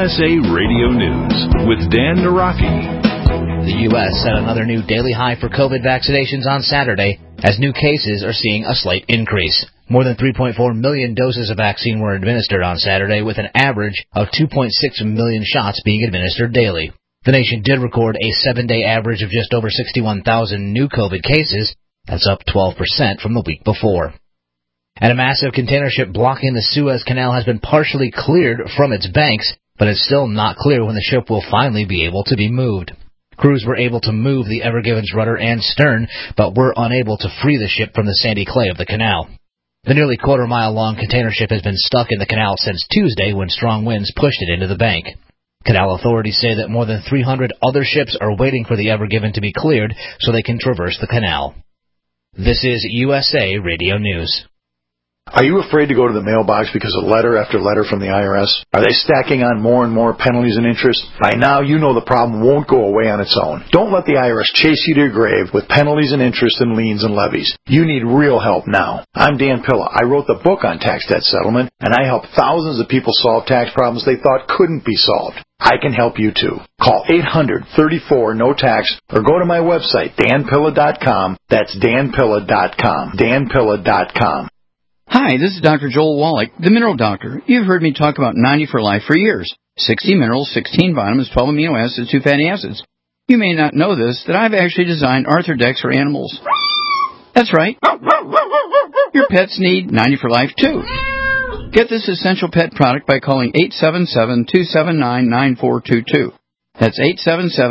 USA Radio News with Dan Naraki. The U.S. set another new daily high for COVID vaccinations on Saturday, as new cases are seeing a slight increase. More than 3.4 million doses of vaccine were administered on Saturday, with an average of 2.6 million shots being administered daily. The nation did record a 7-day average of just over 61,000 new COVID cases. That's up 12% from the week before. And a massive container ship blocking the Suez Canal has been partially cleared from its banks, but it's still not clear when the ship will finally be able to be moved. Crews were able to move the Ever Given's rudder and stern, but were unable to free the ship from the sandy clay of the canal. The nearly quarter-mile-long container ship has been stuck in the canal since Tuesday when strong winds pushed it into the bank. Canal authorities say that more than 300 other ships are waiting for the Ever Given to be cleared so they can traverse the canal. This is USA Radio News. Are you afraid to go to the mailbox because of letter after letter from the IRS? Are they stacking on more and more penalties and interest? By now, you know the problem won't go away on its own. Don't let the IRS chase you to your grave with penalties and interest and liens and levies. You need real help now. I'm Dan Pilla. I wrote the book on tax debt settlement, and I help thousands of people solve tax problems they thought couldn't be solved. I can help you too. Call 800-34-NO-TAX or go to my website, danpilla.com. That's danpilla.com. danpilla.com. Hi, this is Dr. Joel Wallach, the Mineral Doctor. You've heard me talk about 90 for Life for years. 60 minerals, 16 vitamins, 12 amino acids, 2 fatty acids. You may not know this, that I've actually designed Arthrodex for animals. That's right. Your pets need 90 for Life too. Get this essential pet product by calling 877-279-9422. That's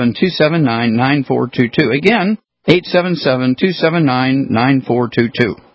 877-279-9422. Again, 877-279-9422.